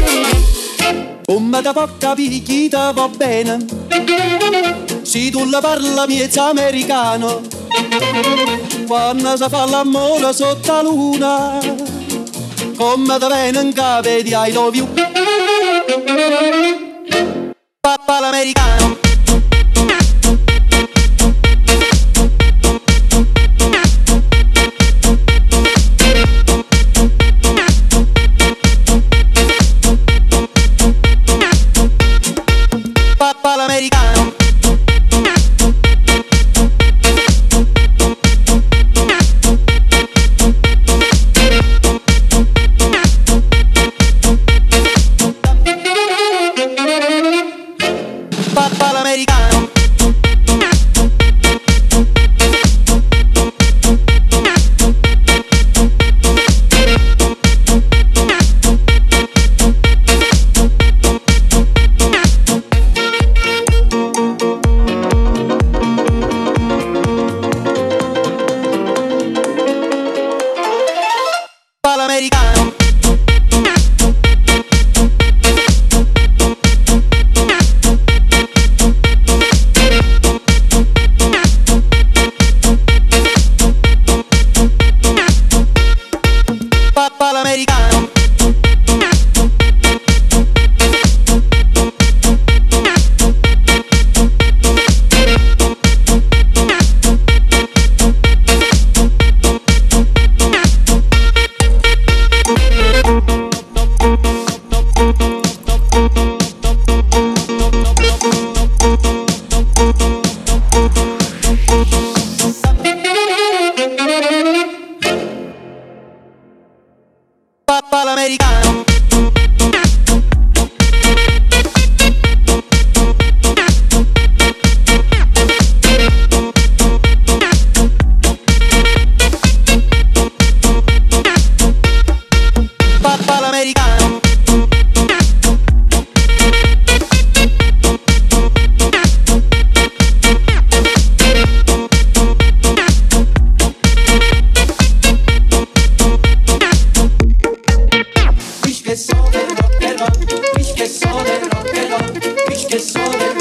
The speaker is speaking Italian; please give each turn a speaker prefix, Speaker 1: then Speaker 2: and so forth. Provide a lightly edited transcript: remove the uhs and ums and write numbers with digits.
Speaker 1: Come da può capire chi ti va bene, se tu la parla miezza americano, quando si fa l'amore sotto la luna, come da viene in capo di I love you. Papà l'americano. Papà l'americano. Papà l'americano. L'americano. Papà l'americano. Papà l'americano. Papà l'americano. Ich que so de rock and roll, ich que so de rock and roll, ich que so de